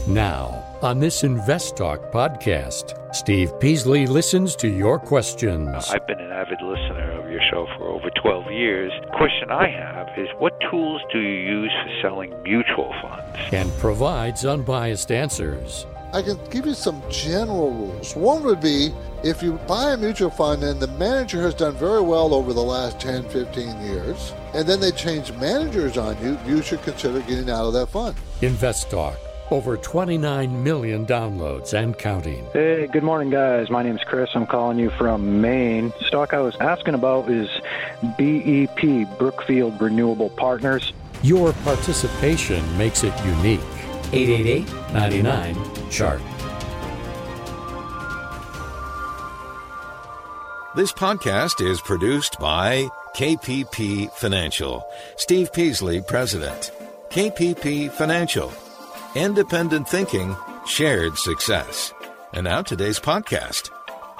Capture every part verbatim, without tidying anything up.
Now, on this Invest Talk podcast, Steve Peasley listens to your questions. I've been an avid listener of your show for over twelve years. The question I have is, what tools do you use for selling mutual funds? And provides unbiased answers. I can give you some general rules. One would be, if you buy a mutual fund and the manager has done very well over the last ten, fifteen years, and then they change managers on you, you should consider getting out of that fund. Invest Talk. Over twenty-nine million downloads and counting. Hey, good morning, guys. My name's Chris. I'm calling you from Maine. Stock I was asking about is B E P, Brookfield Renewable Partners. Your participation makes it unique. eight eight eight, nine nine, C H A R T. This podcast is produced by K P P Financial. Steve Peasley, President. K P P Financial. Independent thinking, shared success. And now today's podcast.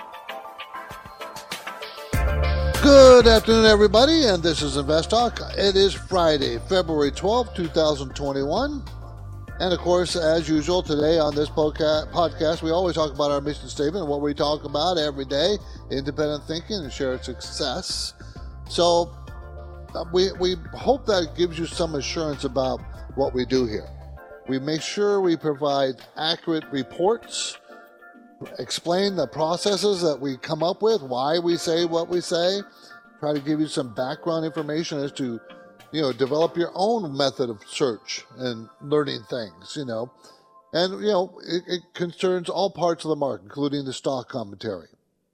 Good afternoon, everybody, and this is Invest Talk. It is Friday, February twelfth, twenty twenty-one. And of course, as usual, today on this podcast, we always talk about our mission statement and what we talk about every day, independent thinking and shared success. So we, we hope that gives you some assurance about what we do here. We make sure we provide accurate reports, explain the processes that we come up with, why we say what we say, try to give you some background information as to, you know, develop your own method of search and learning things, you know. And, you know, it, it concerns all parts of the market, including the stock commentary.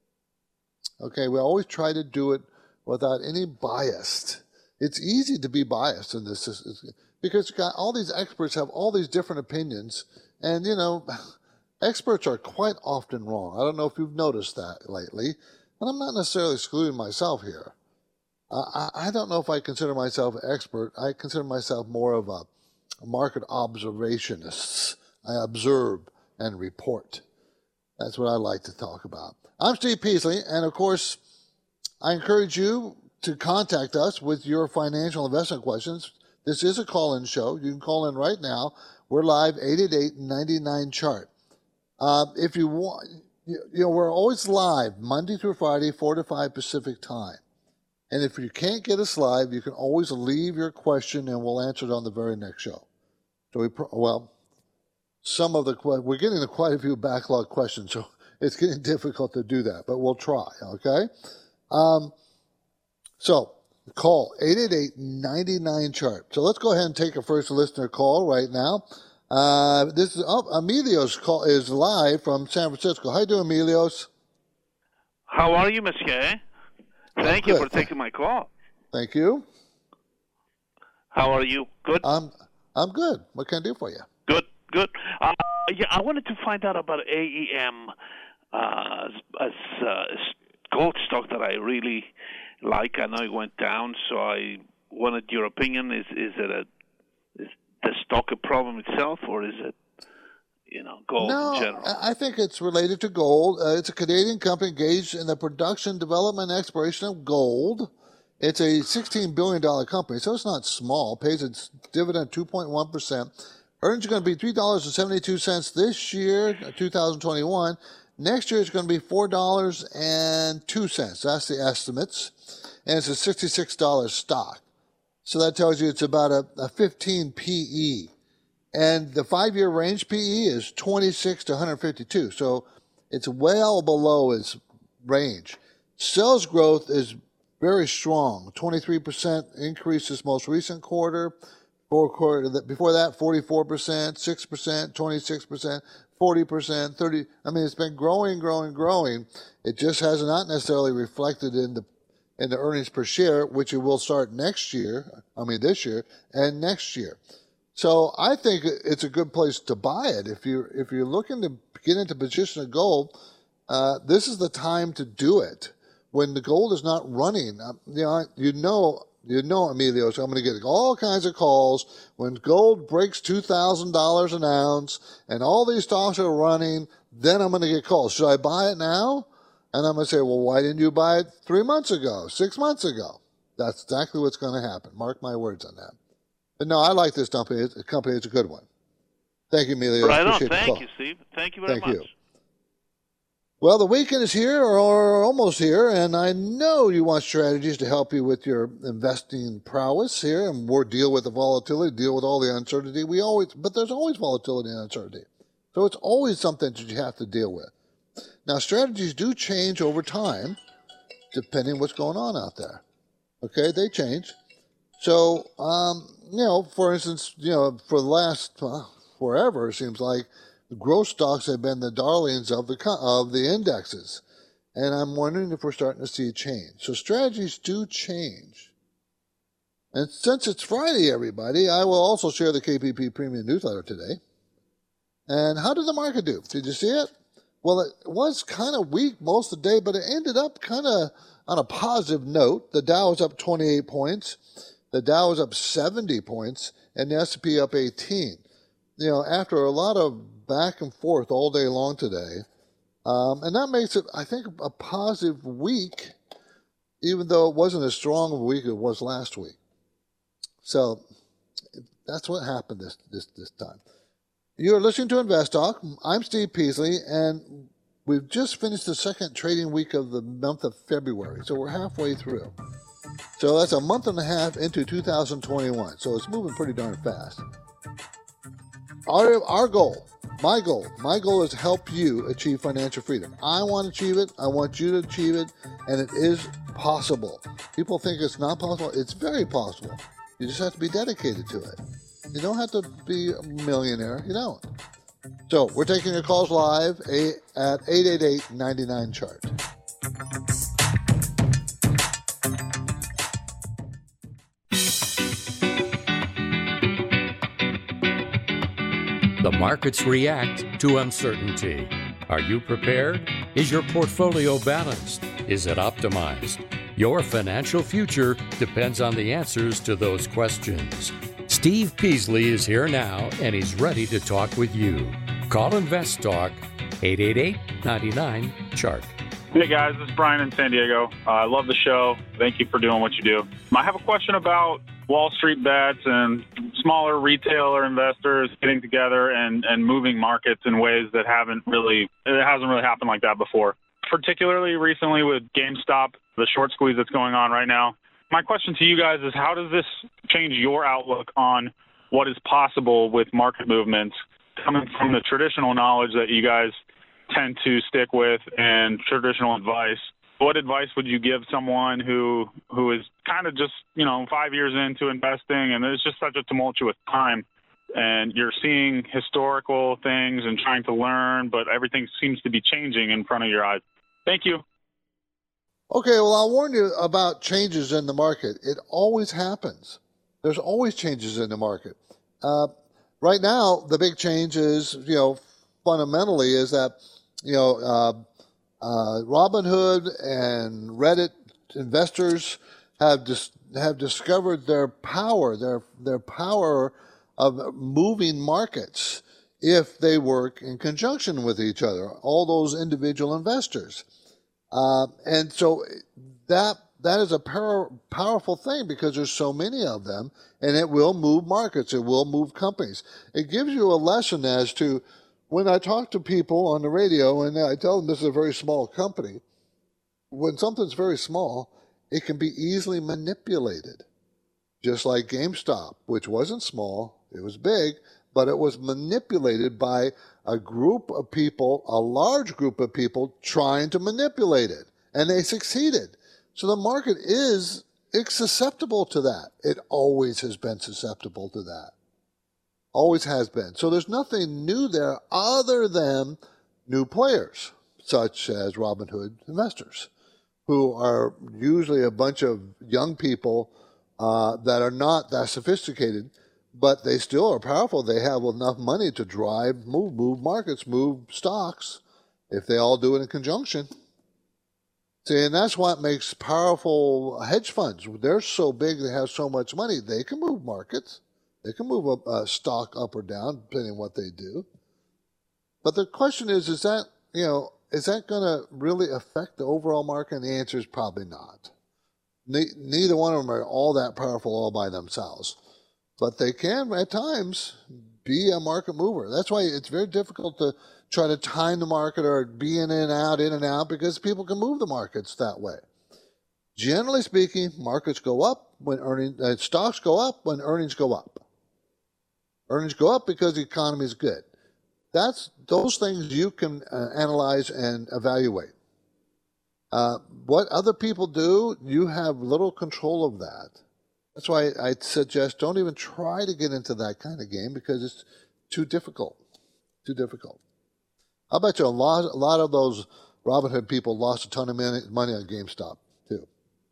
Okay, we always try to do it without any bias. It's easy to be biased in this, because you got all these experts have all these different opinions, and, you know, experts are quite often wrong. I don't know if you've noticed that lately, and I'm not necessarily excluding myself here. Uh, I, I don't know if I consider myself an expert. I consider myself more of a, a market observationist. I observe and report. That's what I like to talk about. I'm Steve Peasley, and of course, I encourage you to contact us with your financial investment questions. This is a call-in show. You can call in right now. We're live, eight eight eight, nine nine, C H A R T. Uh, if you want, you, you know, we're always live Monday through Friday, four to five Pacific time. And if you can't get us live, you can always leave your question and we'll answer it on the very next show. So we, well, some of the, we're getting quite a few backlog questions, so it's getting difficult to do that, but we'll try, okay? Um, so, call eight eight eight, nine nine, C H A R T. So let's go ahead and take a first listener call right now. Uh, this is oh, Emilio's call is live from San Francisco. How you doing, Emilios? How are you, Monsieur? Thank you for taking my call. Thank you. How are you? Good? I'm I'm good. What can I do for you? Good, good. Uh, yeah, I wanted to find out about A E M uh, as uh, gold stock that I really like. I know it went down, so I wanted your opinion. Is is it a is the stock a problem itself, or is it, you know, gold no, in general? I think it's related to gold. Uh, it's a Canadian company engaged in the production, development, and exploration of gold. It's a sixteen billion dollars company, so it's not small. Pays its dividend two point one percent. Earnings are going to be three dollars and seventy-two cents this year, two thousand twenty-one. Next year it's going to be four dollars and two cents. That's the estimates. And it's a sixty-six dollars stock. So that tells you it's about a, a fifteen P E. And the five-year range P E is twenty-six to one fifty-two. So it's well below its range. Sales growth is very strong. twenty-three percent increase this most recent quarter. Four quarter before that, forty-four percent, six percent, twenty-six percent, forty percent, thirty. I mean, it's been growing, growing, growing. It just has not necessarily reflected in the in the earnings per share, which it will start next year. I mean, this year and next year. So I think it's a good place to buy it. If you're if you're looking to get into position of gold, uh, this is the time to do it. When the gold is not running, uh, you know, you know. You know, Emilio, so I'm going to get all kinds of calls when gold breaks two thousand dollars an ounce and all these stocks are running, then I'm going to get calls. Should I buy it now? And I'm going to say, well, why didn't you buy it three months ago, six months ago? That's exactly what's going to happen. Mark my words on that. But no, I like this company. It's, company. It's a good one. Thank you, Emilio. Right on. Appreciate the Thank call. you, Steve. Thank you very Thank much. you. Well, the weekend is here or almost here, and I know you want strategies to help you with your investing prowess here and more deal with the volatility, deal with all the uncertainty. We always, but there's always volatility and uncertainty. So it's always something that you have to deal with. Now, strategies do change over time, depending what's going on out there. Okay, they change. So, um, you know, for instance, you know, for the last uh, forever, it seems like, growth stocks have been the darlings of the of the indexes, and I'm wondering if we're starting to see a change. So strategies do change. And since it's Friday, everybody, I will also share the K P P Premium Newsletter today. And how did the market do? Did you see it? Well, it was kind of weak most of the day, but it ended up kind of on a positive note. The Dow was up twenty-eight points, the Dow was up seventy points, and the S and P up eighteen. You know, after a lot of back and forth all day long today. Um, and that makes it, I think, a positive week, even though it wasn't as strong of a week as it was last week. So that's what happened this, this, this time. You're listening to Invest Talk. I'm Steve Peasley, and we've just finished the second trading week of the month of February. So we're halfway through. So that's a month and a half into two thousand twenty-one. So it's moving pretty darn fast. Our, our goal, my goal, my goal is to help you achieve financial freedom. I want to achieve it. I want you to achieve it. And it is possible. People think it's not possible. It's very possible. You just have to be dedicated to it. You don't have to be a millionaire. You don't. So we're taking your calls live at eight eight eight, nine nine, chart. The markets react to uncertainty. Are you prepared? Is your portfolio balanced? Is it optimized? Your financial future depends on the answers to those questions. Steve Peasley is here now, and he's ready to talk with you. Call Invest Talk, eight eight eight, nine nine, chart. Hey guys, this is Brian in San Diego. Uh, I love the show. Thank you for doing what you do. I have a question about Wall Street bets and smaller retailer investors getting together and, and moving markets in ways that haven't really, it hasn't really happened like that before. Particularly recently with GameStop, the short squeeze that's going on right now. My question to you guys is, how does this change your outlook on what is possible with market movements coming from the traditional knowledge that you guys tend to stick with and traditional advice? What advice would you give someone who who is kind of just, you know, five years into investing and it's just such a tumultuous time and you're seeing historical things and trying to learn, but everything seems to be changing in front of your eyes? Thank you. Okay, well, I'll warn you about changes in the market. It always happens. There's always changes in the market. Uh, right now, the big change is, you know, fundamentally is that, you know, uh, Uh, Robinhood and Reddit investors have dis- have discovered their power, their their power of moving markets if they work in conjunction with each other. All those individual investors, uh, and so that that is a power, powerful thing because there's so many of them, and it will move markets. It will move companies. It gives you a lesson as to, when I talk to people on the radio and I tell them this is a very small company, when something's very small, it can be easily manipulated. Just like GameStop, which wasn't small, it was big, but it was manipulated by a group of people, a large group of people trying to manipulate it, and they succeeded. So the market is it's susceptible to that. It always has been susceptible to that. Always has been. So there's nothing new there other than new players, such as Robinhood investors, who are usually a bunch of young people uh, that are not that sophisticated, but they still are powerful. They have enough money to drive, move, move markets, move stocks, if they all do it in conjunction. See, and that's what makes powerful hedge funds. They're so big, they have so much money, they can move markets. They can move a, a stock up or down, depending on what they do. But the question is, is that, you know, is that going to really affect the overall market? And the answer is probably not. Ne- neither one of them are all that powerful all by themselves. But they can, at times, be a market mover. That's why it's very difficult to try to time the market or be in and out, in and out, because people can move the markets that way. Generally speaking, markets go up when earnings, uh, stocks go up when earnings go up. Earnings go up because the economy is good. That's those things you can uh, analyze and evaluate. Uh, what other people do, you have little control of that. That's why I suggest don't even try to get into that kind of game because it's too difficult. Too difficult. I bet you a lot, a lot of those Robinhood people lost a ton of money on GameStop, too.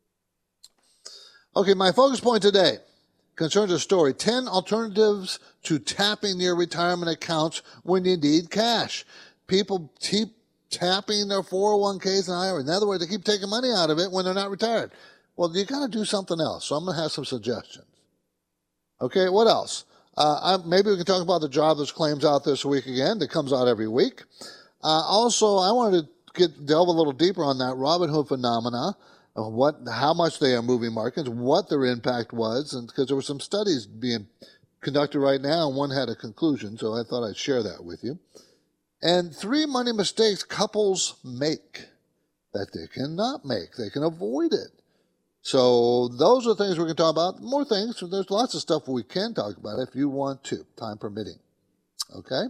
Okay, my focus point today concerns a story. ten alternatives to tapping your retirement accounts when you need cash. People keep tapping their four oh one k's and I R As. In other words, they keep taking money out of it when they're not retired. Well, you got to do something else. So I'm going to have some suggestions. Okay, what else? Uh, I, maybe we can talk about the jobless claims out this week again. That comes out every week. Uh, also, I wanted to get delve a little deeper on that Robinhood phenomena, uh, what, how much they are moving markets, what their impact was, and because there were some studies being conducted right now, and one had a conclusion, so I thought I'd share that with you. And three money mistakes couples make that they cannot make. They can avoid it. So those are things we're going to talk about. More things. There's lots of stuff we can talk about if you want to, time permitting. Okay?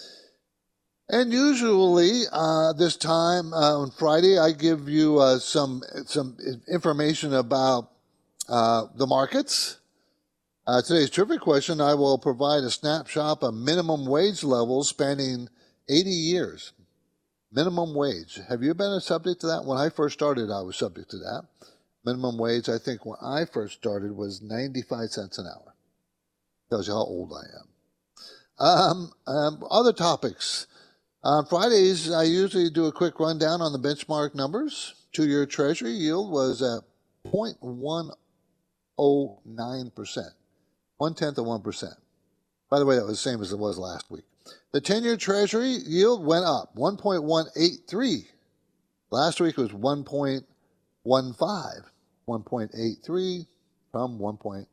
And usually uh, this time uh, on Friday, I give you uh, some some information about uh, the markets. Uh, today's trivia question, I will provide a snapshot of minimum wage levels spanning eighty years. Minimum wage. Have you been a subject to that? When I first started, I was subject to that. Minimum wage, I think, when I first started was ninety-five cents an hour. Tells you how old I am. Um, um, other topics. On Fridays, I usually do a quick rundown on the benchmark numbers. Two-year Treasury yield was at zero point one zero nine percent. One-tenth of one percent. By the way, that was the same as it was last week. The ten-year Treasury yield went up, one point one eight three. Last week was one point one five. one point eight three from one point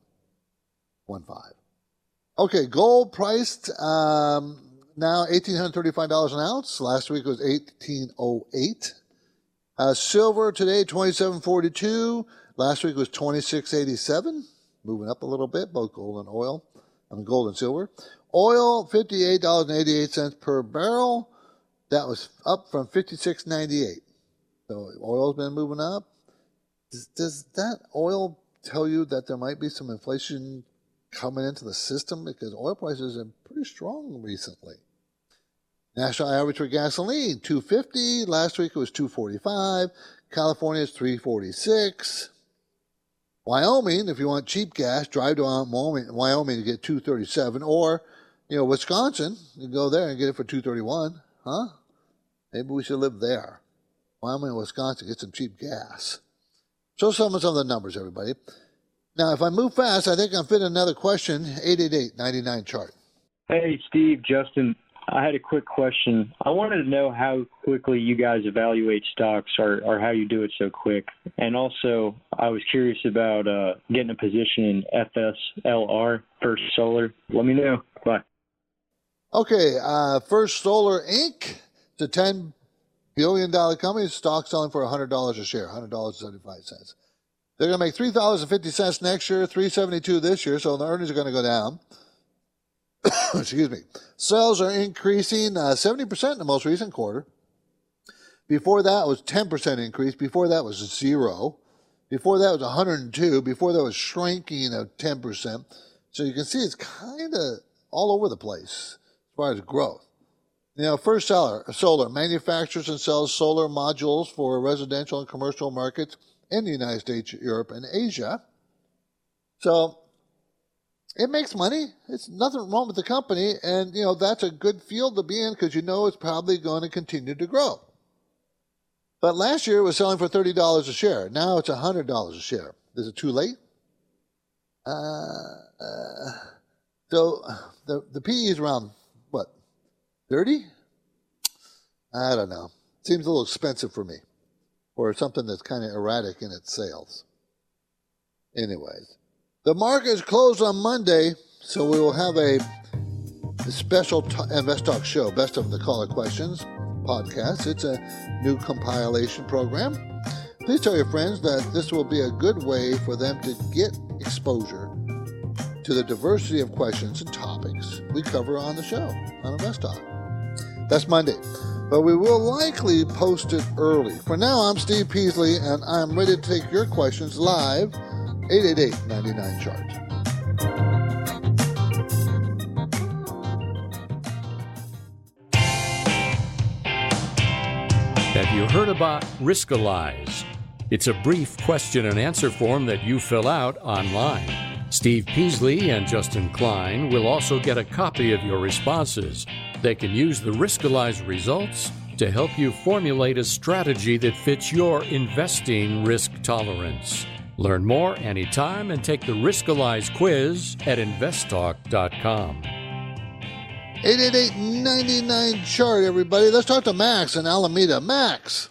one five. Okay, gold priced um, now one thousand eight hundred thirty-five dollars an ounce. Last week was eighteen oh eight. Uh, silver today, twenty-seven forty-two. Last week was twenty-six eighty-seven. Moving up a little bit, both gold and oil. I mean, gold and silver. Oil, fifty-eight dollars and eighty-eight cents per barrel. That was up from fifty-six ninety-eight. So oil's been moving up. Does, does that oil tell you that there might be some inflation coming into the system? Because oil prices have been pretty strong recently. National average for gasoline, two fifty. Last week it was two forty-five. California is three forty-six. Wyoming, if you want cheap gas, drive to Wyoming, Wyoming to get two thirty-seven. Or, you know, Wisconsin, you go there and get it for two thirty-one. Huh? Maybe we should live there. Wyoming and Wisconsin, get some cheap gas. So some of some of the numbers, everybody. Now, if I move fast, I think I'll fit another question. eight eight eight, nine nine, chart. Hey, Steve, Justin. I had a quick question. I wanted to know how quickly you guys evaluate stocks or, or how you do it so quick. And also, I was curious about uh, getting a position in F S L R, First Solar. Let me know. Bye. Okay, uh, First Solar, Incorporated. It's a ten billion dollars company. Stock selling for one hundred dollars a share, one hundred dollars and seventy-five cents. They're going to make three dollars and fifty cents next year, three dollars and seventy-two cents this year, so the earnings are going to go down. Excuse me. Sales are increasing uh, seventy percent in the most recent quarter. Before that was ten percent increase. Before that was zero. Before that was one hundred two. Before that was shrinking of ten percent. So you can see it's kind of all over the place as far as growth. You know, First Solar, Solar manufactures and sells solar modules for residential and commercial markets in the United States, Europe, and Asia. So it makes money. It's nothing wrong with the company. And, you know, that's a good field to be in because you know it's probably going to continue to grow. But last year it was selling for thirty dollars a share. Now it's one hundred dollars a share. Is it too late? Uh, uh, so the, the P E is around, what, thirty? I don't know. Seems a little expensive for me. Or something that's kind of erratic in its sales. Anyways. The market is closed on Monday, so we will have a special t- Invest Talk show, Best of the Caller Questions podcast. It's a new compilation program. Please tell your friends that this will be a good way for them to get exposure to the diversity of questions and topics we cover on the show on Invest Talk. That's Monday, but we will likely post it early. For now, I'm Steve Peasley, and I'm ready to take your questions live, eight eight eight, nine nine, C H A R T. Have you heard about Riskalyze? It's a brief question and answer form that you fill out online. Steve Peasley and Justin Klein will also get a copy of your responses. They can use the Riskalyze results to help you formulate a strategy that fits your investing risk tolerance. Learn more anytime and take the Riskalyze quiz at invest talk dot com. eight eight eight, nine nine, C H A R T, everybody. Let's talk to Max in Alameda. Max.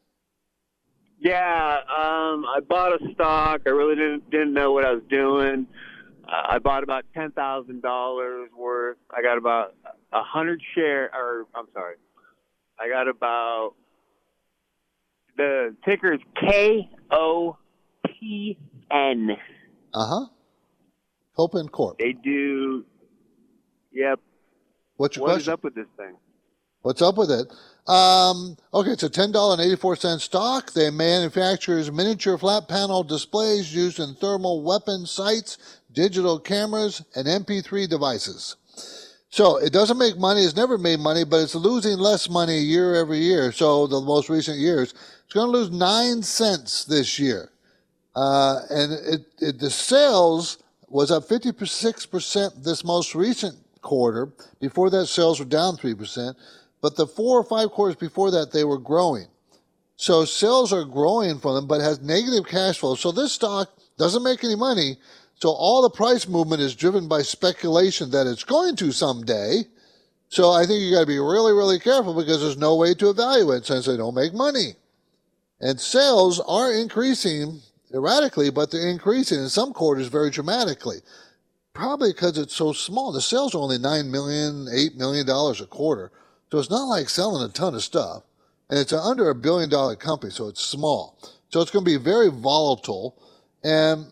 Yeah, um, I bought a stock. I really didn't didn't know what I was doing. Uh, I bought about ten thousand dollars worth. I got about a hundred share, or I'm sorry, I got about the ticker is K O P N. Uh huh. Kopin Corp. They do. Yep. What's your what question? What is up with this thing? What's up with it? Um, okay, it's a ten dollars and eighty-four cents stock. They manufactures miniature flat panel displays used in thermal weapon sights, digital cameras, and M P three devices. So it doesn't make money. It's never made money, but it's losing less money year every year. So the most recent years, it's going to lose nine cents this year. Uh, and it, it, the sales was up fifty-six percent this most recent quarter. Before that, sales were down three percent. But the four or five quarters before that, they were growing. So sales are growing for them, but has negative cash flow. So this stock doesn't make any money. So all the price movement is driven by speculation that it's going to someday. So I think you got to be really, really careful because there's no way to evaluate since they don't make money. And sales are increasing erratically, but they're increasing in some quarters very dramatically. Probably because it's so small. The sales are only nine million dollars, eight million dollars a quarter. So it's not like selling a ton of stuff. And it's under a billion dollar company, so it's small. So it's going to be very volatile. And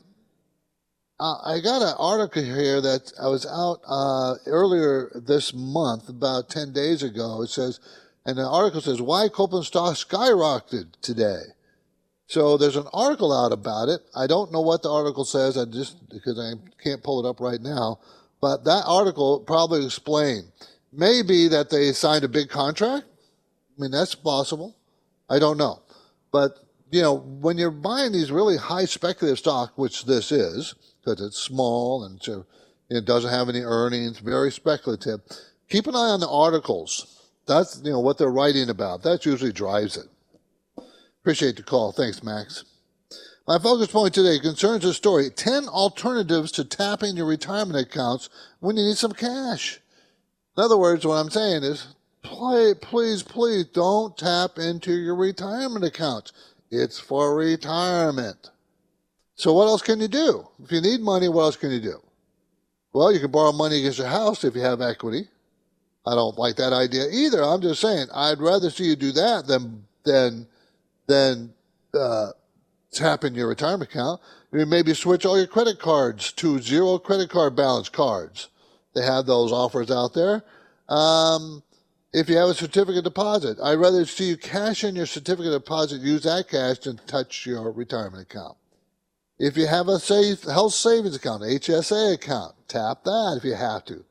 uh, I got an article here that I was out uh, earlier this month, about ten days ago. It says, and the article says, why Kopin stock skyrocketed today. So there's an article out about it. I don't know what the article says, I just because I can't pull it up right now. But that article probably explained. Maybe that they signed a big contract. I mean, that's possible. I don't know. But, you know, when you're buying these really high speculative stock, which this is, because it's small and it doesn't have any earnings, very speculative, keep an eye on the articles. That's, you know, what they're writing about. That usually drives it. Appreciate the call. Thanks, Max. My focus point today concerns the story, ten alternatives to tapping your retirement accounts when you need some cash. In other words, what I'm saying is, play, please, please don't tap into your retirement accounts. It's for retirement. So what else can you do? If you need money, what else can you do? Well, you can borrow money against your house if you have equity. I don't like that idea either. I'm just saying, I'd rather see you do that than than than uh, tap in your retirement account. You maybe switch all your credit cards to zero credit card balance cards. They have those offers out there. Um, if you have a certificate deposit, I'd rather see you cash in your certificate deposit, use that cash to touch your retirement account. If you have a safe health savings account, H S A account, tap that if you have to.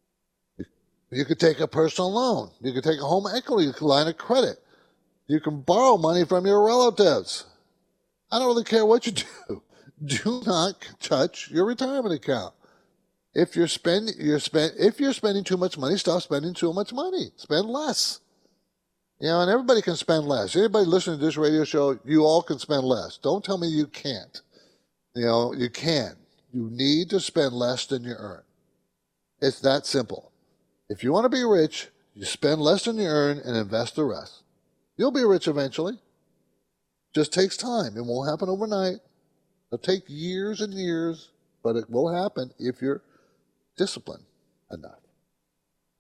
You could take a personal loan. You could take a home equity line of credit. You can borrow money from your relatives. I don't really care what you do. Do not touch your retirement account. If you're spending, you're spend, if you're spending too much money, stop spending too much money. Spend less. You know, and everybody can spend less. Anybody listening to this radio show, you all can spend less. Don't tell me you can't. You know, you can. You need to spend less than you earn. It's that simple. If you want to be rich, you spend less than you earn and invest the rest. You'll be rich eventually. Just takes time. It won't happen overnight. It'll take years and years, but it will happen if you're disciplined enough.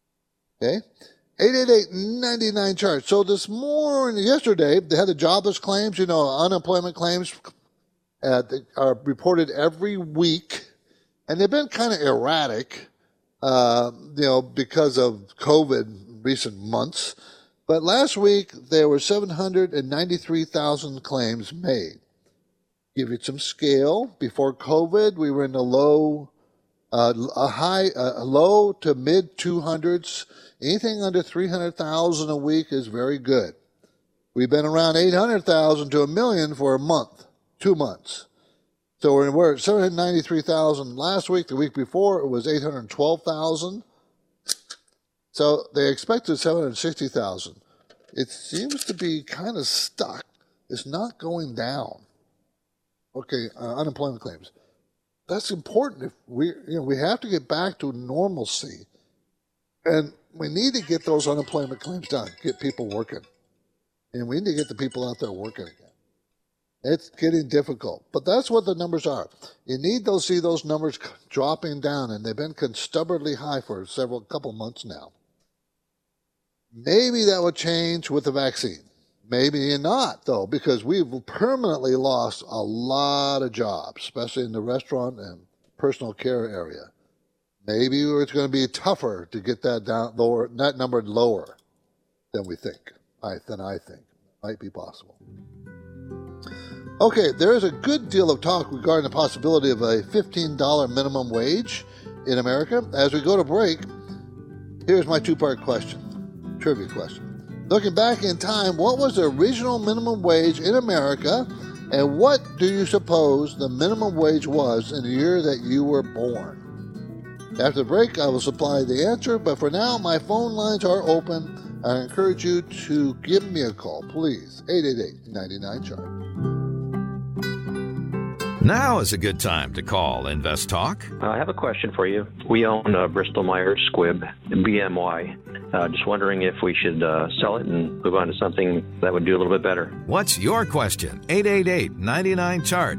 Okay? eight eight eight, nine nine, chart. So this morning, yesterday, they had the jobless claims, you know, unemployment claims uh, they are reported every week. And they've been kind of erratic, uh, you know, because of COVID in recent months. But last week, there were seven hundred ninety-three thousand claims made. Give you some scale. Before COVID, we were in the low, uh, a high, uh, low to mid two hundreds. Anything under three hundred thousand a week is very good. We've been around eight hundred thousand to a million for a month, two months. So we're, we're at seven hundred ninety-three thousand last week. The week before, it was eight hundred twelve thousand. So they expected seven hundred sixty thousand. It seems to be kind of stuck. It's not going down. Okay, uh, unemployment claims. That's important. If we, you know, we have to get back to normalcy, and we need to get those unemployment claims done. Get people working, and we need to get the people out there working again. It's getting difficult, but that's what the numbers are. You need to see those numbers dropping down, and they've been stubbornly high for several couple months now. Maybe that will change with the vaccine. Maybe not, though, because we've permanently lost a lot of jobs, especially in the restaurant and personal care area. Maybe it's going to be tougher to get that down lower, that number lower than we think. I than I think might be possible. Okay, there is a good deal of talk regarding the possibility of a fifteen dollars minimum wage in America. As we go to break, here's my two-part question, trivia question. Looking back in time, what was the original minimum wage in America, and what do you suppose the minimum wage was in the year that you were born? After the break, I will supply the answer, but for now, my phone lines are open. I encourage you to give me a call, please. eight eight eight, nine nine, chart. Now is a good time to call Invest Talk. I have a question for you. We own uh, Bristol Myers Squibb, B M Y. Uh, just wondering if we should uh, sell it and move on to something that would do a little bit better. What's your question? eight eight eight, nine nine, chart.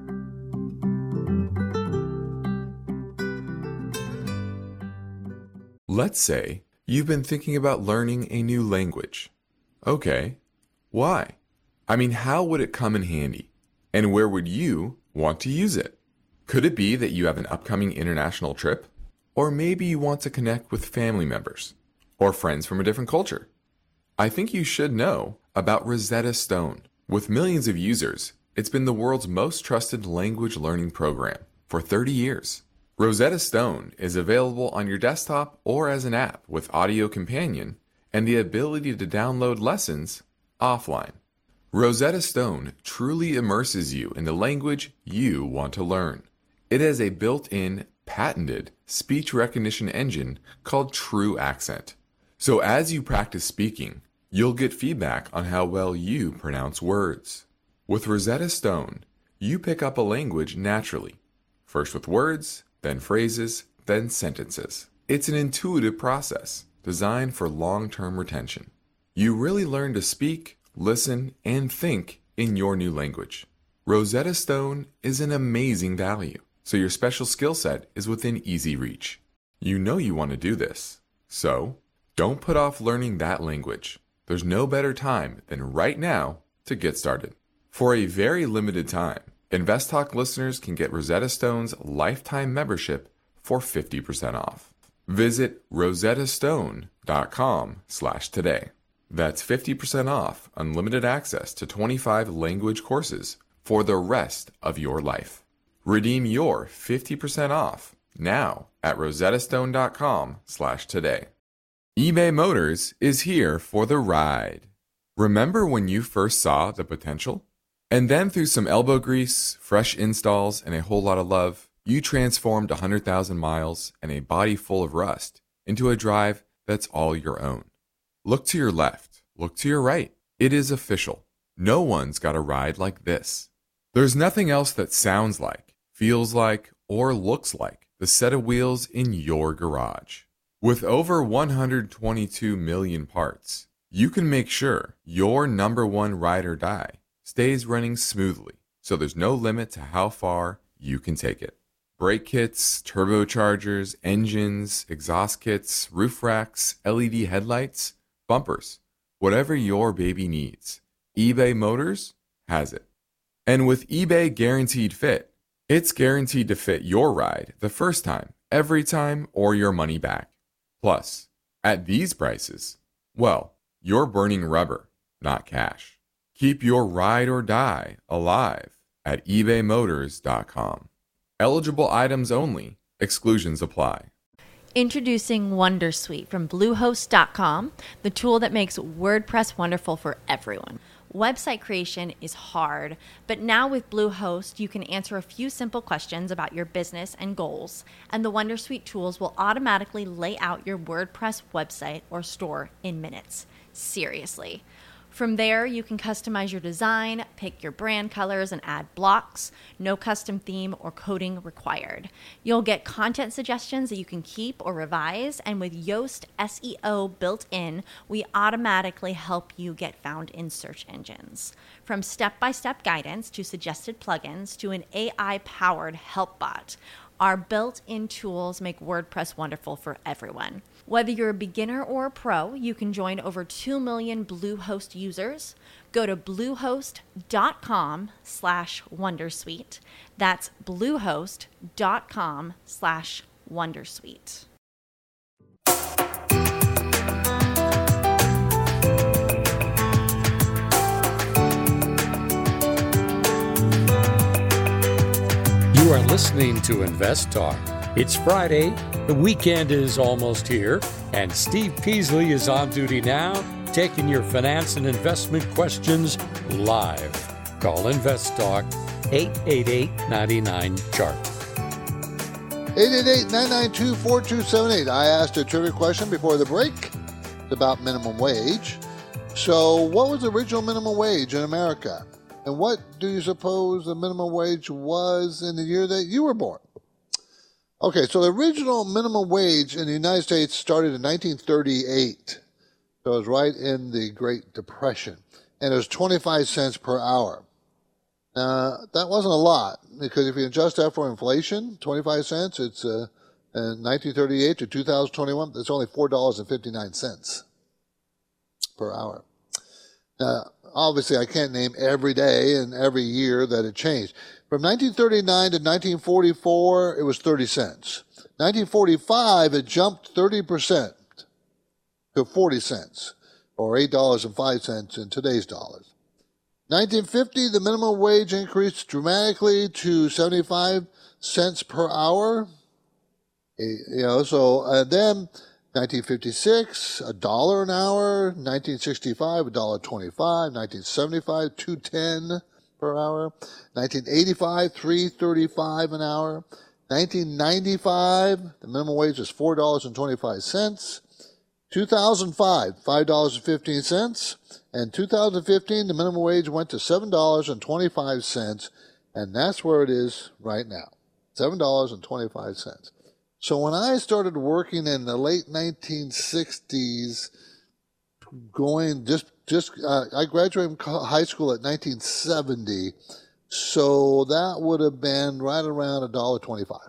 Let's say you've been thinking about learning a new language. Okay, why? I mean, how would it come in handy? And where would you want to use it? Could it be that you have an upcoming international trip? Or maybe you want to connect with family members or friends from a different culture? I think you should know about Rosetta Stone. With millions of users, it's been the world's most trusted language learning program for thirty years. Rosetta Stone is available on your desktop or as an app with Audio Companion and the ability to download lessons offline. Rosetta Stone truly immerses you in the language you want to learn. It has a built-in, patented speech recognition engine called True Accent. So as you practice speaking, you'll get feedback on how well you pronounce words. With Rosetta Stone, you pick up a language naturally, first with words, then phrases, then sentences. It's an intuitive process designed for long-term retention. You really learn to speak, listen, and think in your new language. Rosetta Stone is an amazing value, so your special skill set is within easy reach. You know you want to do this, so don't put off learning that language. There's no better time than right now to get started. For a very limited time, InvestTalk listeners can get Rosetta Stone's lifetime membership for fifty percent off. Visit rosettastone.com slash today. That's fifty percent off unlimited access to twenty-five language courses for the rest of your life. Redeem your fifty percent off now at rosettastone.com slash today. eBay Motors is here for the ride. Remember when you first saw the potential? And then through some elbow grease, fresh installs, and a whole lot of love, you transformed one hundred thousand miles and a body full of rust into a drive that's all your own. Look to your left. Look to your right. It is official. No one's got a ride like this. There's nothing else that sounds like, feels like, or looks like the set of wheels in your garage. With over one hundred twenty-two million parts, you can make sure your number one ride or die stays running smoothly, so there's no limit to how far you can take it. Brake kits, turbochargers, engines, exhaust kits, roof racks, L E D headlights, bumpers. Whatever your baby needs, eBay Motors has it. And with eBay Guaranteed Fit, it's guaranteed to fit your ride the first time, every time, or your money back. Plus, at these prices, well, you're burning rubber, not cash. Keep your ride or die alive at ebay motors dot com. Eligible items only. Exclusions apply. Introducing Wondersuite from Bluehost dot com, the tool that makes WordPress wonderful for everyone. Website creation is hard, but now with Bluehost, you can answer a few simple questions about your business and goals, and the Wondersuite tools will automatically lay out your WordPress website or store in minutes. Seriously. From there, you can customize your design, pick your brand colors, and add blocks. No custom theme or coding required. You'll get content suggestions that you can keep or revise, and with Yoast S E O built in, we automatically help you get found in search engines. From step-by-step guidance to suggested plugins to an A I-powered help bot, our built-in tools make WordPress wonderful for everyone. Whether you're a beginner or a pro, you can join over two million Bluehost users. Go to bluehost.com slash wondersuite. That's bluehost.com slash wondersuite. You are listening to Invest Talk. It's Friday, the weekend is almost here, and Steve Peasley is on duty now, taking your finance and investment questions live. Call Invest Talk, eight eight eight, nine nine, C H A R T. eight eight eight, nine nine two, four two seven eight. I asked a trivia question before the break. It's about minimum wage. So what was the original minimum wage in America? And what do you suppose the minimum wage was in the year that you were born? Okay, so the original minimum wage in the United States started in nineteen thirty-eight. So it was right in the Great Depression. And it was twenty-five cents per hour. Now, that wasn't a lot, because if you adjust that for inflation, twenty-five cents, it's uh, in nineteen thirty-eight to two thousand twenty-one, it's only four dollars and fifty-nine cents per hour. Now, obviously, I can't name every day and every year that it changed. From nineteen thirty-nine to nineteen forty-four, it was thirty cents. nineteen forty-five, it jumped thirty percent to forty cents, or eight dollars and five cents in today's dollars. nineteen fifty, the minimum wage increased dramatically to seventy-five cents per hour. You know, so uh, then nineteen fifty-six, a dollar an hour. nineteen sixty-five, a dollar twenty-five. nineteen seventy-five, two ten per hour. nineteen eighty-five, three thirty-five an hour. nineteen ninety-five, the minimum wage was four dollars and twenty-five cents. two thousand five, five dollars and fifteen cents. And two thousand fifteen, the minimum wage went to seven dollars and twenty-five cents, and that's where it is right now, seven dollars and twenty-five cents. So when I started working in the late nineteen sixties, going just just uh, I graduated from high school at nineteen seventy, so that would have been right around a dollar twenty-five.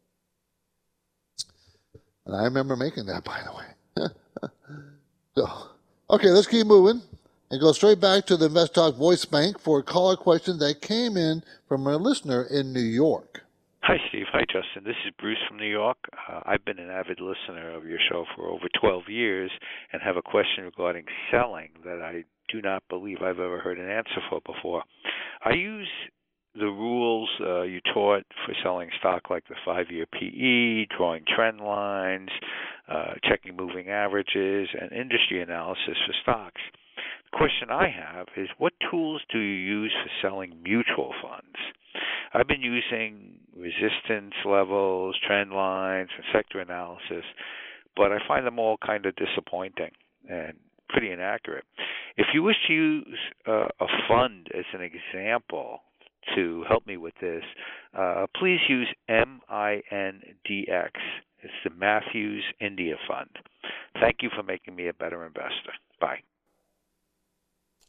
And I remember making that, by the way. So, okay, let's keep moving and go straight back to the Invest Talk voice bank for a caller question that came in from a listener in New York. Hi, Steve. Hi, Justin. This is Bruce from New York. Uh, I've been an avid listener of your show for over twelve years and have a question regarding selling that I do not believe I've ever heard an answer for before. I use the rules uh, you taught for selling stock, like the five-year P E, drawing trend lines, uh, checking moving averages, and industry analysis for stocks. The question I have is, what tools do you use for selling mutual funds? I've been using resistance levels, trend lines, and sector analysis, but I find them all kind of disappointing and pretty inaccurate. If you wish to use uh, a fund as an example to help me with this, uh, please use M I N D X. It's the Matthews India Fund. Thank you for making me a better investor. Bye.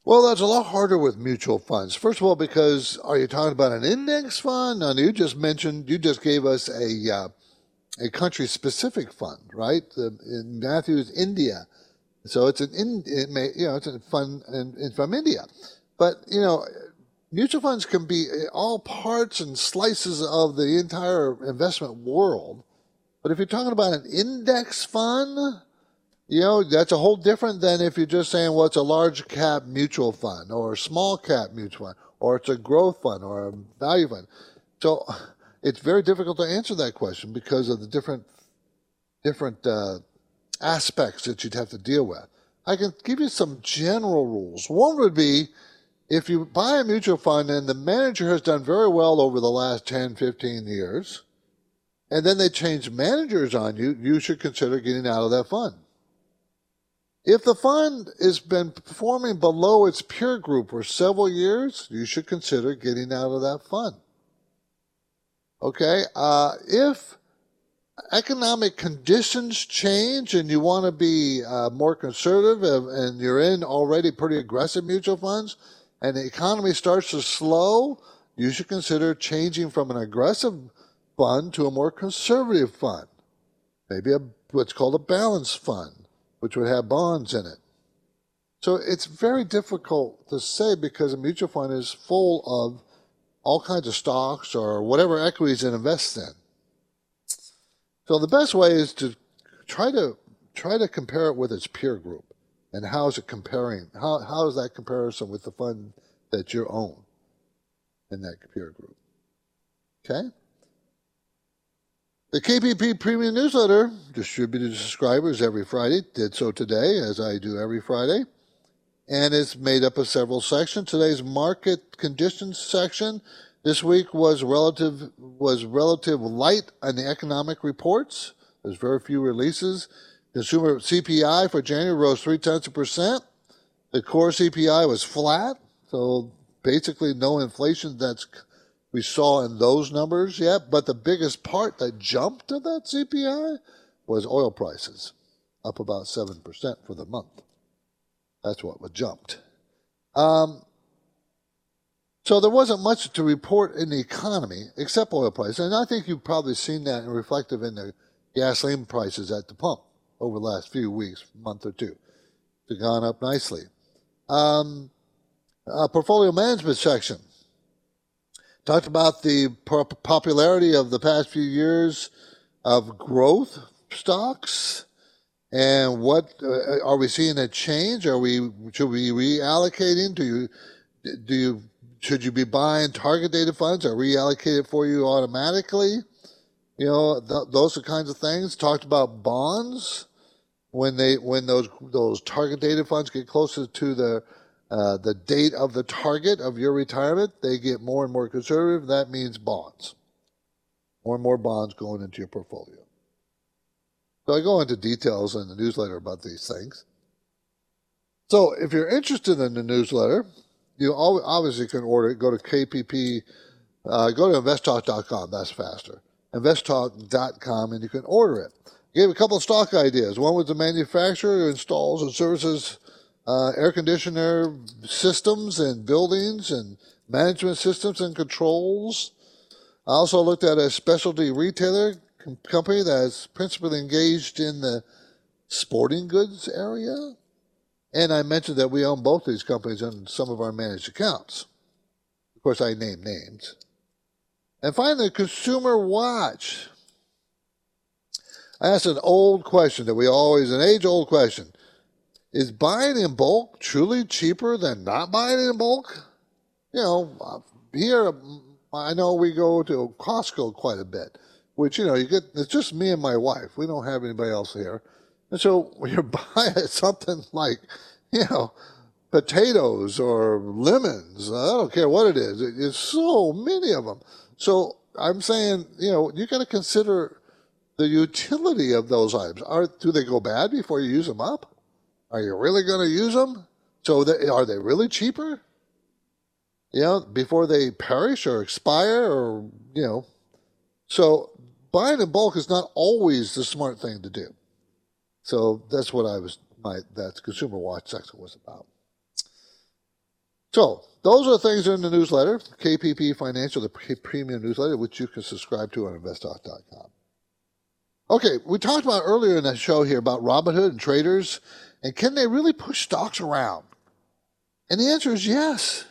Well, that's a lot harder with mutual funds. First of all, because are you talking about an index fund? No, you just mentioned, you just gave us a uh, a country-specific fund, right? Uh, in Matthew's India, so it's an in, it may, you know, it's a fund in, in, from India. But you know, mutual funds can be all parts and slices of the entire investment world. But if you're talking about an index fund, you know, that's a whole different than if you're just saying, well, it's a large cap mutual fund or a small cap mutual fund, or it's a growth fund or a value fund. So it's very difficult to answer that question because of the different different uh, aspects that you'd have to deal with. I can give you some general rules. One would be if you buy a mutual fund and the manager has done very well over the last ten, fifteen years, and then they change managers on you, you should consider getting out of that fund. If the fund has been performing below its peer group for several years, you should consider getting out of that fund. Okay? Uh, if economic conditions change and you want to be uh, more conservative and you're in already pretty aggressive mutual funds and the economy starts to slow, you should consider changing from an aggressive fund to a more conservative fund. Maybe a, what's called a balanced fund, which would have bonds in it. So it's very difficult to say because a mutual fund is full of all kinds of stocks or whatever equities it invests in. So the best way is to try to try to compare it with its peer group. And how is it comparing? How how is that comparison with the fund that you own in that peer group? Okay? The K P P Premium Newsletter, distributed to subscribers every Friday, did so today, as I do every Friday. And it's made up of several sections. Today's market conditions section this week was relative was relative light on the economic reports. There's very few releases. Consumer C P I for January rose three tenths of a percent. The core C P I was flat, so basically no inflation that's we saw in those numbers yet. But the biggest part that jumped to that C P I was oil prices, up about seven percent for the month. That's what jumped. Um, so there wasn't much to report in the economy except oil prices. And I think you've probably seen that and reflective in the gasoline prices at the pump over the last few weeks, month or two. They've gone up nicely. Um, uh, portfolio management section. Talked about the popularity of the past few years of growth stocks. And what uh, are we seeing a change? Are we should we reallocating? Do you do you should you be buying target dated funds? Are reallocated for you automatically? You know th- those are kinds of things. Talked about bonds when they when those those target dated funds get closer to the uh, the date of the target of your retirement, they get more and more conservative. That means bonds, more and more bonds going into your portfolio. So I go into details in the newsletter about these things. So if you're interested in the newsletter, you obviously can order it. Go to K P P, uh, go to invest talk dot com. That's faster. invest talk dot com, and you can order it. I gave a couple of stock ideas. One was the manufacturer who installs and services uh, air conditioner systems and buildings and management systems and controls. I also looked at a specialty retailer company that is principally engaged in the sporting goods area. And I mentioned that we own both these companies in some of our managed accounts. Of course, I name names. And finally, Consumer Watch. I asked an old question that we always, an age-old question. Is buying in bulk truly cheaper than not buying in bulk? You know, here, I know we go to Costco quite a bit. Which, you know, you get, it's just me and my wife. We don't have anybody else here. And so when you're buying something like, you know, potatoes or lemons, I don't care what it is. There's so many of them. So I'm saying, you know, you got to consider the utility of those items. Are, do they go bad before you use them up? Are you really going to use them? So they, are they really cheaper? You know, before they perish or expire or, you know. So buying in bulk is not always the smart thing to do. So that's what I was, my, that Consumer Watch section was about. So those are things in the newsletter, K P P Financial, the premium newsletter, which you can subscribe to on invest talk dot com. Okay, we talked about earlier in the show here about Robinhood and traders, and can they really push stocks around? And the answer is yes.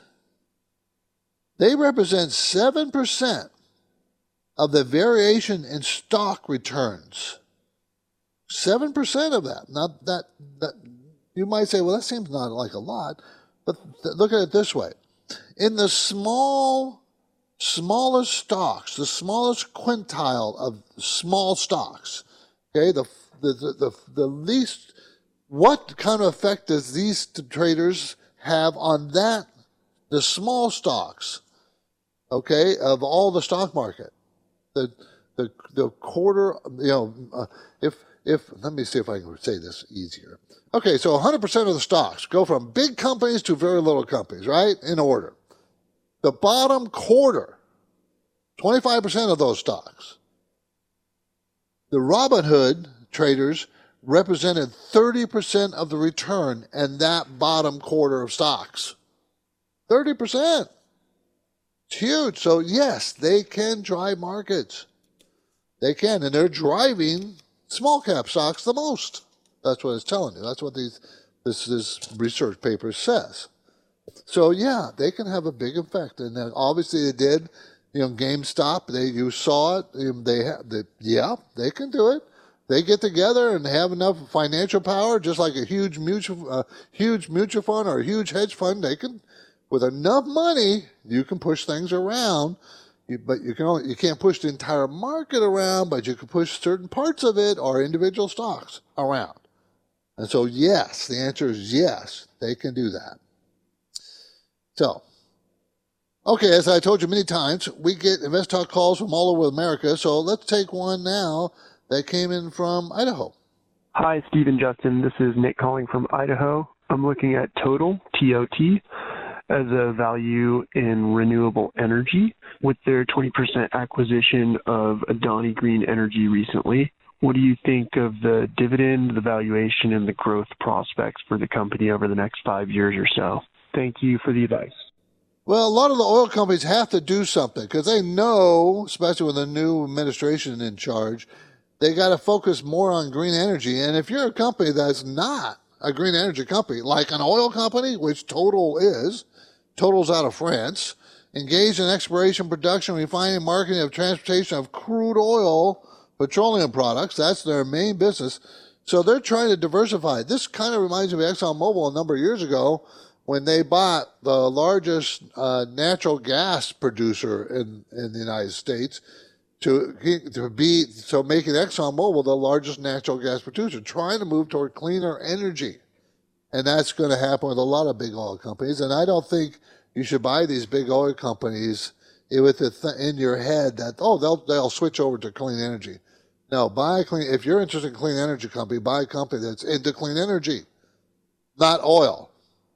They represent seven percent of the variation in stock returns. seven percent of that. Now, that, that you might say, well, that seems not like a lot, but th- look at it this way. In the small, smallest stocks, the smallest quintile of small stocks, okay, the, the, the, the, the least, what kind of effect does these traders have on that, the small stocks, okay, of all the stock market? The the the quarter, you know, uh, if if let me see if I can say this easier. Okay, so one hundred percent of the stocks go from big companies to very little companies, right? In order. The bottom quarter, twenty-five percent of those stocks. The Robinhood traders represented thirty percent of the return in that bottom quarter of stocks. thirty percent. It's huge. So yes, they can drive markets. They can, and they're driving small cap stocks the most. That's what it's telling you. That's what these this this research paper says. So yeah, they can have a big effect, and then obviously they did. You know, GameStop. They you saw it. They have. They, yeah, they can do it. They get together and have enough financial power, just like a huge mutual, uh, huge mutual fund or a huge hedge fund. They can, with enough money, you can push things around. You, but you can only, you can't push the entire market around, but you can push certain parts of it or individual stocks around. And so, yes, the answer is yes, they can do that. So, okay, as I told you many times, we get Invest Talk calls from all over America. So let's take one now that came in from Idaho. Hi, Steve and Justin. This is Nick calling from Idaho. I'm looking at Total, T O T, as a value in renewable energy with their twenty percent acquisition of Adani Green Energy recently. What do you think of the dividend, the valuation, and the growth prospects for the company over the next five years or so? Thank you for the advice. Well, a lot of the oil companies have to do something because they know, especially with the new administration in charge, they got to focus more on green energy. And if you're a company that's not a green energy company, like an oil company, which Total is, Total's out of France, engaged in exploration, production, refining, marketing of transportation of crude oil, petroleum products, that's their main business. So they're trying to diversify. This kind of reminds me of ExxonMobil a number of years ago when they bought the largest uh, natural gas producer in, in the United States to, to be, so making ExxonMobil the largest natural gas producer, trying to move toward cleaner energy. And that's going to happen with a lot of big oil companies. And I don't think you should buy these big oil companies with it th- in your head that, oh, they'll they'll switch over to clean energy. No, buy a clean, if you're interested in a clean energy company, buy a company that's into clean energy, not oil.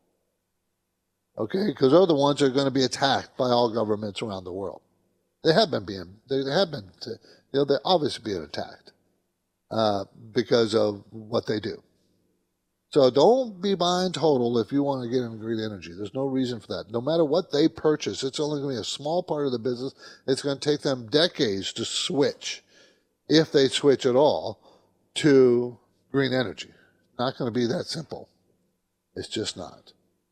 Okay, because they're the ones that are going to be attacked by all governments around the world. They have been being, they have been, you know, they're obviously being attacked uh, because of what they do. So don't be buying Total if you want to get into green energy. There's no reason for that. No matter what they purchase, it's only going to be a small part of the business. It's going to take them decades to switch, if they switch at all, to green energy. Not going to be that simple. It's just not.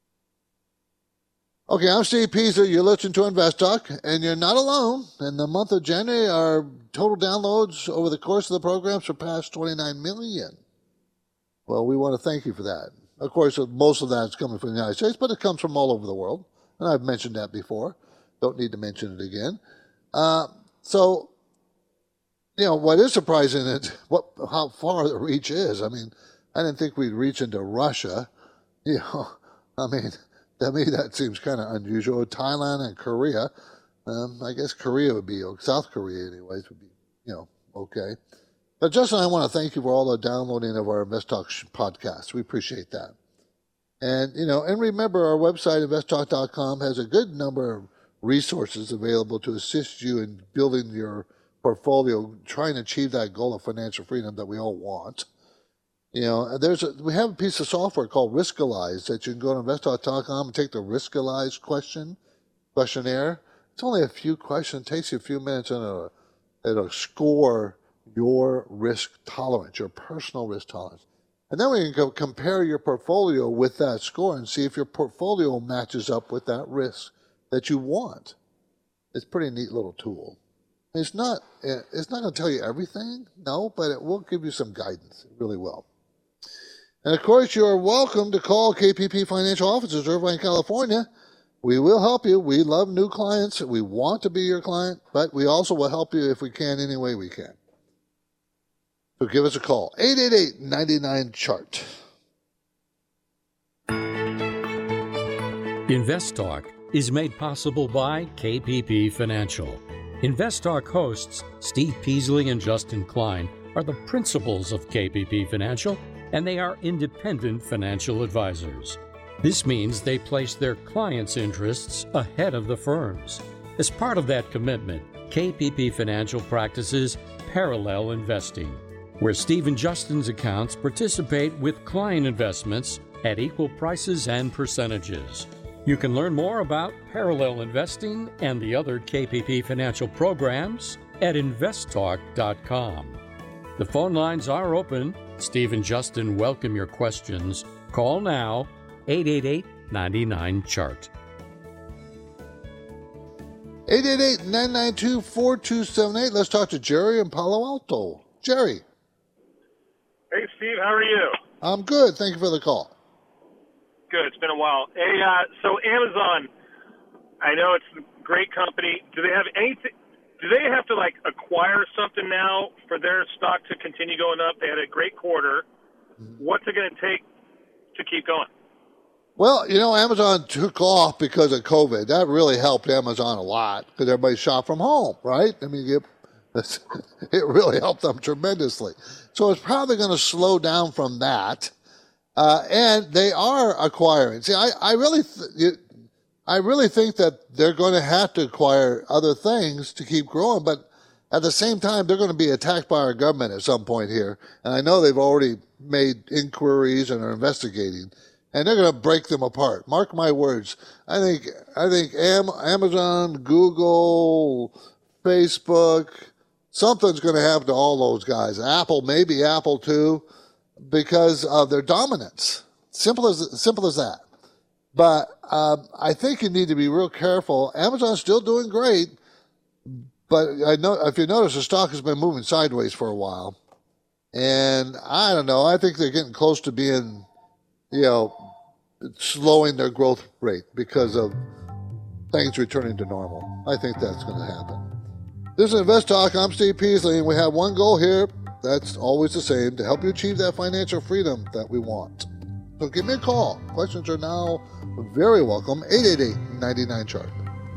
Okay, I'm Steve Peasley. You're listening to Invest Talk, and you're not alone. In the month of January, our total downloads over the course of the program surpassed twenty-nine million. Well, we want to thank you for that. Of course, most of that is coming from the United States, but it comes from all over the world. And I've mentioned that before. Don't need to mention it again. Uh, so, you know, what is surprising is what, how far the reach is. I mean, I didn't think we'd reach into Russia. You know, I mean, to me, that seems kind of unusual. Thailand and Korea. Um, I guess Korea would be, South Korea anyways, would be, you know, okay. But Justin, I want to thank you for all the downloading of our Invest Talk podcast. We appreciate that. And, you know, and remember our website, invest talk dot com, has a good number of resources available to assist you in building your portfolio, trying to achieve that goal of financial freedom that we all want. You know, there's a, we have a piece of software called Riskalyze that you can go to investtalk dot com and take the Riskalyze question questionnaire. It's only a few questions. It takes you a few minutes, and it'll, it'll score your risk tolerance, your personal risk tolerance. And then we can go compare your portfolio with that score and see if your portfolio matches up with that risk that you want. It's a pretty neat little tool. It's not it's not going to tell you everything, no, but it will give you some guidance. It really will. And of course, you are welcome to call K P P Financial Offices, Irvine, California. We will help you. We love new clients. We want to be your client, but we also will help you if we can, any way we can. So give us a call, eight eight eight, nine nine, C H A R T. InvestTalk is made possible by K P P Financial. InvestTalk hosts Steve Peasley and Justin Klein are the principals of K P P Financial, and they are independent financial advisors. This means they place their clients' interests ahead of the firm's. As part of that commitment, K P P Financial practices parallel investing, where Steve and Justin's accounts participate with client investments at equal prices and percentages. You can learn more about parallel investing and the other K P P Financial programs at invest talk dot com. The phone lines are open. Steve and Justin welcome your questions. Call now, eight eight eight, nine nine, C H A R T. eight eight eight, nine nine two, four two seven eight. Let's talk to Jerry in Palo Alto. Jerry. Hey, Steve. How are you? I'm good. Thank you for the call. Good. It's been a while. Hey, uh, so Amazon, I know it's a great company. Do they have anything? Do they have to, like, acquire something now for their stock to continue going up? They had a great quarter. What's it going to take to keep going? Well, you know, Amazon took off because of COVID. That really helped Amazon a lot because everybody shop from home, right? I mean, you, it really helped them tremendously. So it's probably going to slow down from that. Uh, and they are acquiring. See, I, I really, th- I really think that they're going to have to acquire other things to keep growing. But at the same time, they're going to be attacked by our government at some point here. And I know they've already made inquiries and are investigating. And they're going to break them apart. Mark my words. I think I think Am- Amazon, Google, Facebook, something's going to happen to all those guys. Apple, maybe Apple too, because of their dominance. Simple as simple as that. But um, I think you need to be real careful. Amazon's still doing great, but I know if you notice, the stock has been moving sideways for a while. And I don't know. I think they're getting close to being, you know, slowing their growth rate because of things returning to normal. I think that's going to happen. This is Invest Talk. I'm Steve Peasley, and we have one goal here. That's always the same, to help you achieve that financial freedom that we want. So give me a call. Questions are now very welcome. eight eight eight, nine nine, C H A R T.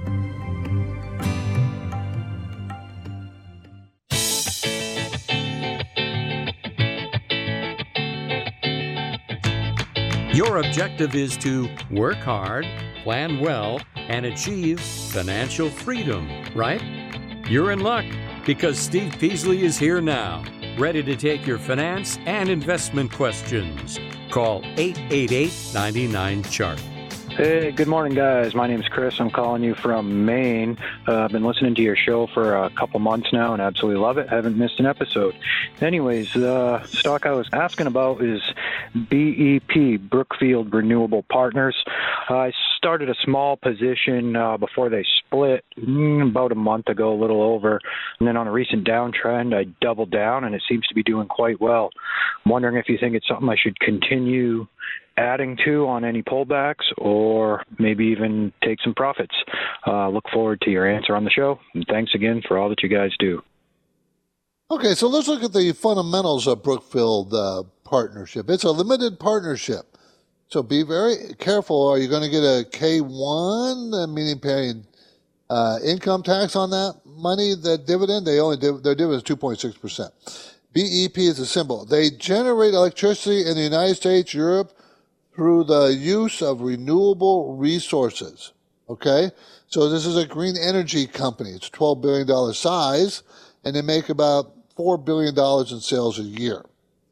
Your objective is to work hard, plan well, and achieve financial freedom, right? You're in luck because Steve Peasley is here now, ready to take your finance and investment questions. Call eight eight eight, nine nine, C H A R T. Hey, good morning, guys. My name's Chris. I'm calling you from Maine. Uh, I've been listening to your show for a couple months now and absolutely love it. Haven't missed an episode. Anyways, the stock I was asking about is B E P, Brookfield Renewable Partners. I started a small position uh, before they split mm, about a month ago, a little over. And then on a recent downtrend, I doubled down, and it seems to be doing quite well. I'm wondering if you think it's something I should continue adding to on any pullbacks, or maybe even take some profits. Uh, look forward to your answer on the show, and thanks again for all that you guys do. Okay, so let's look at the fundamentals of Brookfield uh, partnership. It's a limited partnership, so be very careful. Are you going to get a K one, meaning paying uh, income tax on that money, that dividend? They only div- their dividend is two point six percent. B E P is a symbol. They generate electricity in the United States, Europe, through the use of renewable resources, okay? So this is a green energy company. It's a twelve billion dollars size, and they make about four billion dollars in sales a year,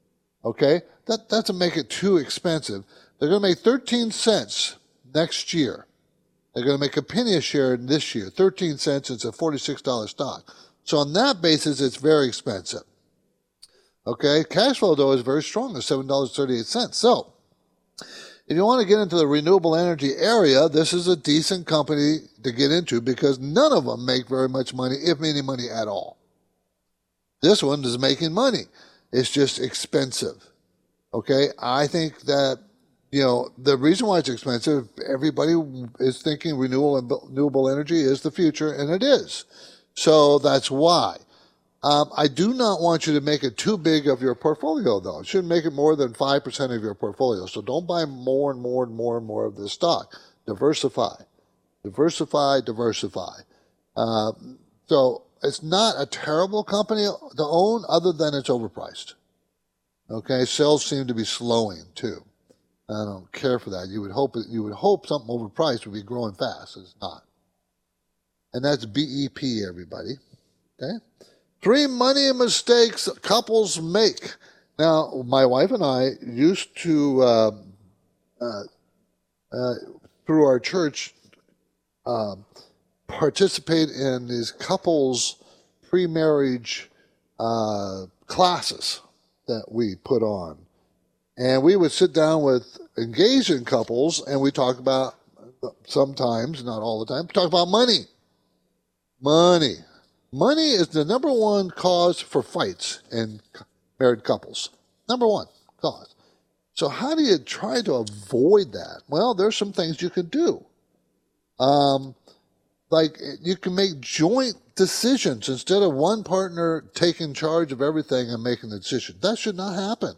Okay? That doesn't make it too expensive. They're going to make thirteen cents next year. They're going to make a penny a share this year. thirteen cents, it's a forty-six dollars stock. So on that basis, it's very expensive. Okay? Cash flow, though, is very strong. It's seven dollars and thirty-eight cents. So if you want to get into the renewable energy area, this is a decent company to get into because none of them make very much money, if any money at all. This one is making money. It's just expensive. Okay? I think that, you know, the reason why it's expensive, everybody is thinking renewable, renewable energy is the future, and it is. So that's why. Um, I do not want you to make it too big of your portfolio, though. It shouldn't make it more than five percent of your portfolio. So don't buy more and more and more and more of this stock. Diversify. Diversify, diversify. Uh, so it's not a terrible company to own other than it's overpriced. Okay, sales seem to be slowing, too. I don't care for that. You would hope you would hope something overpriced would be growing fast. It's not. And that's B E P, everybody. Okay? Three money mistakes couples make. Now, my wife and I used to, uh, uh, uh, through our church, uh, participate in these couples pre-marriage uh, classes that we put on. And we would sit down with engaged couples and we talk about, sometimes, not all the time, talk about money. Money. Money is the number one cause for fights in married couples. Number one cause. So how do you try to avoid that? Well, there's some things you can do. Um, like you can make joint decisions instead of one partner taking charge of everything and making the decision. That should not happen.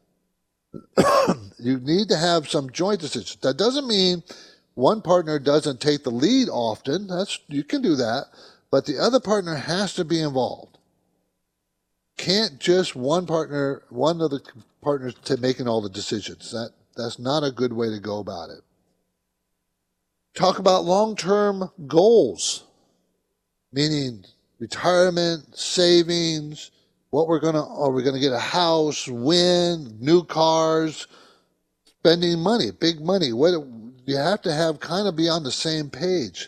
You need to have some joint decisions. That doesn't mean one partner doesn't take the lead often. That's you can do that. But the other partner has to be involved. Can't just one partner, one of the partners to making all the decisions. That that's not a good way to go about it. Talk about long-term goals, meaning retirement, savings, what we're gonna are we gonna get a house, when, new cars, spending money, big money. What you have to have kind of be on the same page.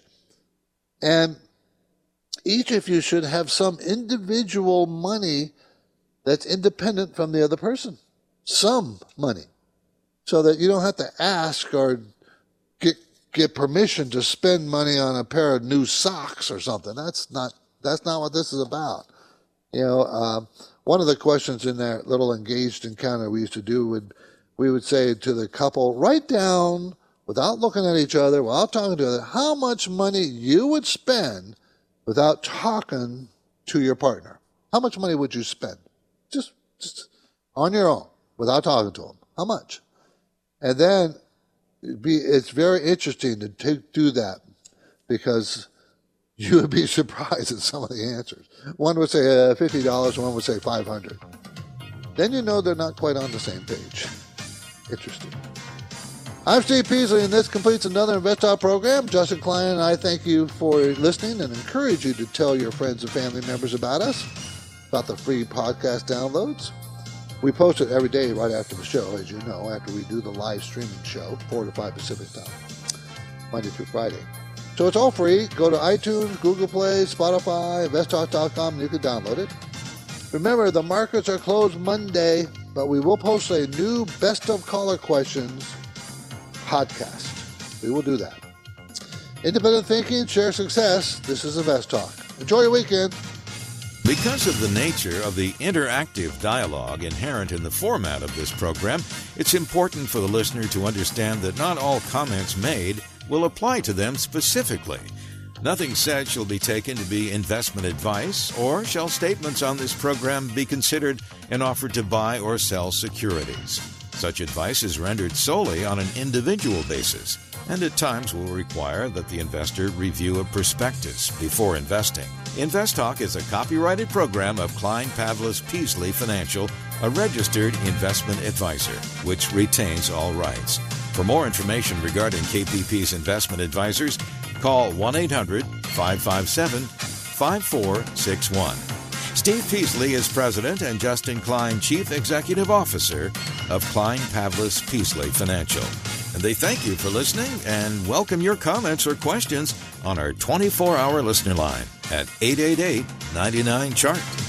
And each of you should have some individual money that's independent from the other person. Some money. So that you don't have to ask or get get permission to spend money on a pair of new socks or something. That's not that's not what this is about. You know, uh, one of the questions in that little engaged encounter we used to do would we would say to the couple, write down, without looking at each other, without talking to each other, how much money you would spend without talking to your partner. How much money would you spend? Just, just on your own, without talking to them. How much? And then it'd be, it's very interesting to take, do that because you would be surprised at some of the answers. One would say uh, fifty dollars, one would say five hundred dollars. Then you know they're not quite on the same page. Interesting. I'm Steve Peasley, and this completes another InvestTalk program. Justin Klein and I thank you for listening and encourage you to tell your friends and family members about us, about the free podcast downloads. We post it every day right after the show, as you know, after we do the live streaming show, four to five Pacific time, Monday through Friday. So it's all free. Go to iTunes, Google Play, Spotify, invest talk dot com, and you can download it. Remember, the markets are closed Monday, but we will post a new Best of Caller Questions podcast. We will do that. Independent thinking, share success. This is InvestTalk. Enjoy your weekend. Because of the nature of the interactive dialogue inherent in the format of this program, it's important for the listener to understand that not all comments made will apply to them specifically. Nothing said shall be taken to be investment advice, or shall statements on this program be considered an offer to buy or sell securities. Such advice is rendered solely on an individual basis, and at times will require that the investor review a prospectus before investing. InvestTalk is a copyrighted program of Klein Pavlis Peasley Financial, a registered investment advisor, which retains all rights. For more information regarding K P P's investment advisors, call one eight hundred, five five seven, five four six one. Steve Peasley is president and Justin Klein, chief executive officer of Klein Pavlis Peasley Financial. And they thank you for listening and welcome your comments or questions on our twenty-four hour listener line at eight eight eight, nine nine, C H A R T.